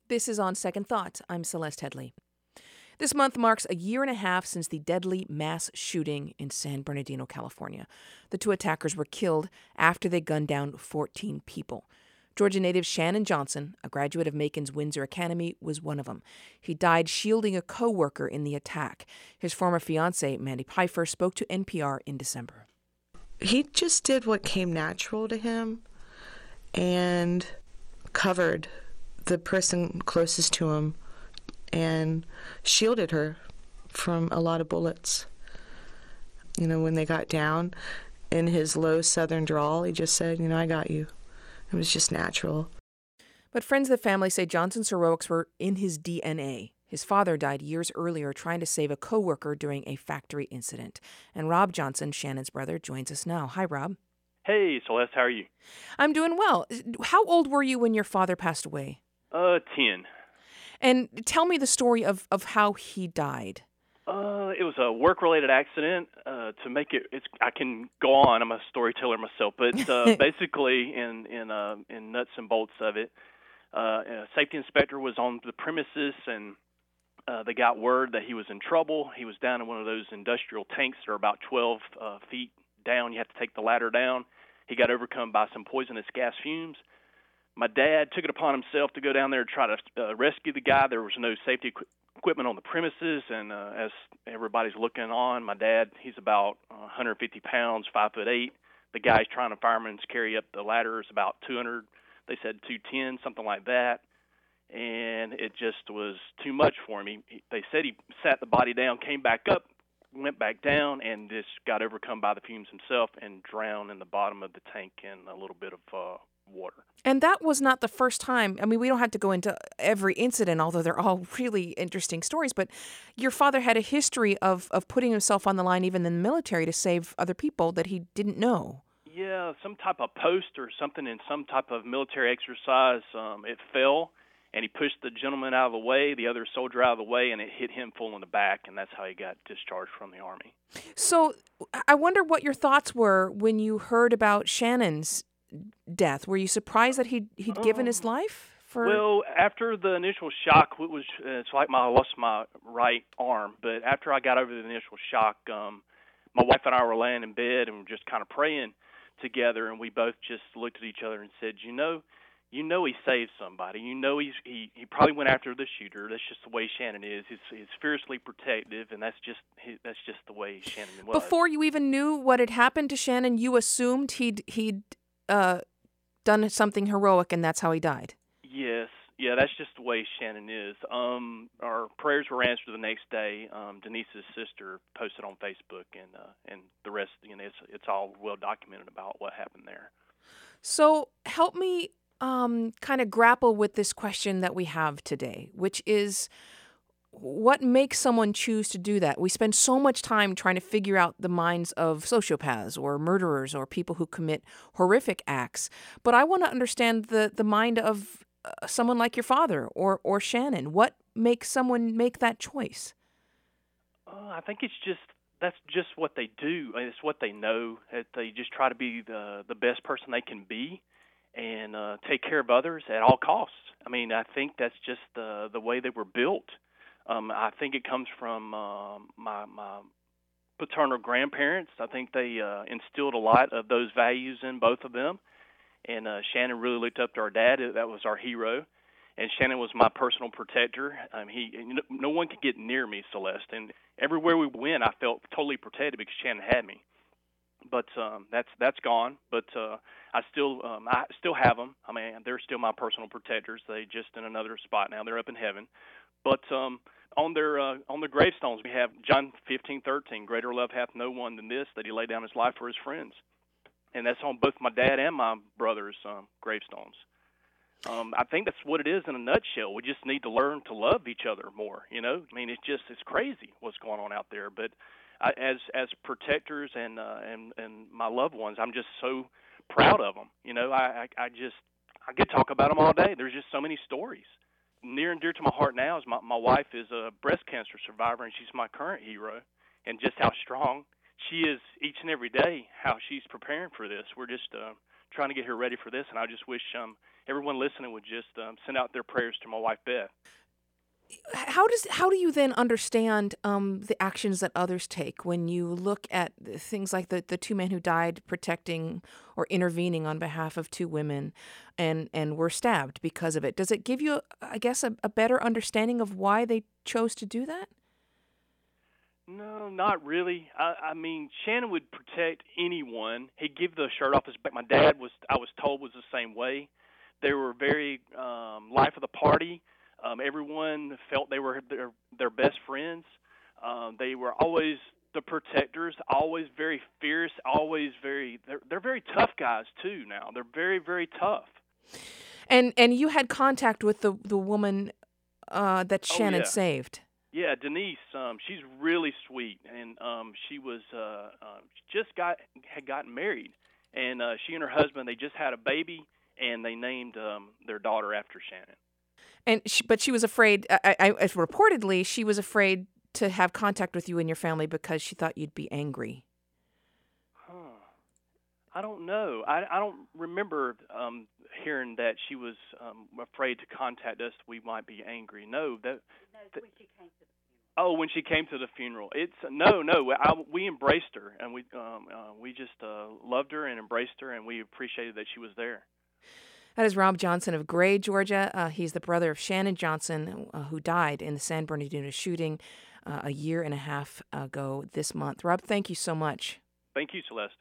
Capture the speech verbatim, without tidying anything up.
This is On Second Thought. I'm Celeste Headley. This month marks a year and a half since the deadly mass shooting in San Bernardino, California. The two attackers were killed after they gunned down fourteen people. Georgia native Shannon Johnson, a graduate of Macon's Windsor Academy, was one of them. He died shielding a co-worker in the attack. His former fiancée, Mandy Pfeiffer, spoke to N P R in December. He just did what came natural to him and covered the person closest to him and shielded her from a lot of bullets. You know, when they got down, in his low southern drawl, he just said, you know, I got you. It was just natural. But friends of the family say Johnson's heroics were in his D N A. His father died years earlier trying to save a co-worker during a factory incident. And Rob Johnson, Shannon's brother, joins us now. Hi, Rob. Hey, Celeste, how are you? I'm doing well. How old were you when your father passed away? Uh, ten. And tell me the story of, of how he died. Uh, it was a work-related accident. Uh, to make it, it's I can go on. I'm a storyteller myself, but uh, basically, in in uh, in nuts and bolts of it, uh, a safety inspector was on the premises, and uh, they got word that he was in trouble. He was down in one of those industrial tanks that are about twelve uh, feet down. You have to take the ladder down. He got overcome by some poisonous gas fumes. My dad took it upon himself to go down there and try to uh, rescue the guy. There was no safety equi- equipment on the premises, and uh, as everybody's looking on, my dad, he's about uh, one hundred fifty pounds, five foot eight. The guy's trying to fireman's carry up the ladder is about two hundred. They said two ten, something like that, and it just was too much for him. He, he, they said he sat the body down, came back up, went back down, and just got overcome by the fumes himself and drowned in the bottom of the tank in a little bit of uh, water. And that was not the first time. I mean, we don't have to go into every incident, although they're all really interesting stories, but your father had a history of, of putting himself on the line even in the military to save other people that he didn't know. Yeah, some type of post or something in some type of military exercise, um, it fell, and he pushed the gentleman out of the way, the other soldier out of the way, and it hit him full in the back, and that's how he got discharged from the Army. So I wonder what your thoughts were when you heard about Shannon's death. Were you surprised that he'd, he'd um, given his life? For... Well, after the initial shock, it was uh, it's like my, I lost my right arm, but after I got over the initial shock, um, my wife and I were laying in bed and were just kind of praying together, and we both just looked at each other and said, you know, you know he saved somebody. You know he's, he he probably went after the shooter. That's just the way Shannon is. He's, he's fiercely protective, and that's just he, that's just the way Shannon was. Before you even knew what had happened to Shannon, you assumed he'd he'd uh, done something heroic, and that's how he died. Yes. Yeah, that's just the way Shannon is. Um, our prayers were answered the next day. Um, Denise's sister posted on Facebook, and uh, and the rest, you know, it's it's all well documented about what happened there. So help me um, kind of grapple with this question that we have today, which is, what makes someone choose to do that? We spend so much time trying to figure out the minds of sociopaths or murderers or people who commit horrific acts, but I want to understand the the mind of Uh, someone like your father or, or Shannon. What makes someone make that choice? Uh, I think it's just, that's just what they do. It's what they know. They just try to be the, the best person they can be and uh, take care of others at all costs. I mean, I think that's just the, the way they were built. Um, I think it comes from uh, my, my paternal grandparents. I think they uh, instilled a lot of those values in both of them. And uh, Shannon really looked up to our dad. That was our hero. And Shannon was my personal protector. Um, he, no, no one could get near me, Celeste. And everywhere we went, I felt totally protected because Shannon had me. But um, that's that's gone. But uh, I still um, I still have them. I mean, they're still my personal protectors. They just in another spot now. They're up in heaven. But um, on their uh, on their gravestones, we have John fifteen thirteen. Greater love hath no one than this, that he laid down his life for his friends. And that's on both my dad and my brother's um, gravestones. Um, I think that's what it is in a nutshell. We just need to learn to love each other more, you know? I mean, it's just, it's crazy what's going on out there. But I, as as protectors and, uh, and and my loved ones, I'm just so proud of them. You know, I, I, I just, I could talk about them all day. There's just so many stories. Near and dear to my heart now is my, my wife is a breast cancer survivor, and she's my current hero, and just how strong she is each and every day, how she's preparing for this. We're just uh, trying to get her ready for this, and I just wish um, everyone listening would just um, send out their prayers to my wife, Beth. How does how do you then understand um, the actions that others take when you look at the things like the, the two men who died protecting or intervening on behalf of two women and, and were stabbed because of it? Does it give you, I guess, a, a better understanding of why they chose to do that? No, not really. I, I mean, Shannon would protect anyone. He'd give the shirt off his back. My dad was, I was told, was the same way. They were very um, life of the party. Um, everyone felt they were their, their best friends. Um, they were always the protectors, always very fierce, always very, they're, they're very tough guys too now. They're very, very tough. And and you had contact with the, the woman uh, that Shannon oh, yeah. saved. Yeah, Denise, um, she's really sweet, and um, she was uh, uh, just got had gotten married, and uh, she and her husband, they just had a baby, and they named um, their daughter after Shannon. And she, but she was afraid. I, I, reportedly, she was afraid to have contact with you and your family because she thought you'd be angry. Huh. I don't know. I, I don't remember um, hearing that she was um, afraid to contact us. We might be angry. No, that. that when she came to the funeral. Oh, when she came to the funeral. It's no, no. I, we embraced her, and we um, uh, we just uh, loved her and embraced her, and we appreciated that she was there. That is Rob Johnson of Gray, Georgia. Uh, he's the brother of Shannon Johnson, uh, who died in the San Bernardino shooting uh, a year and a half ago this month. Rob, thank you so much. Thank you, Celeste.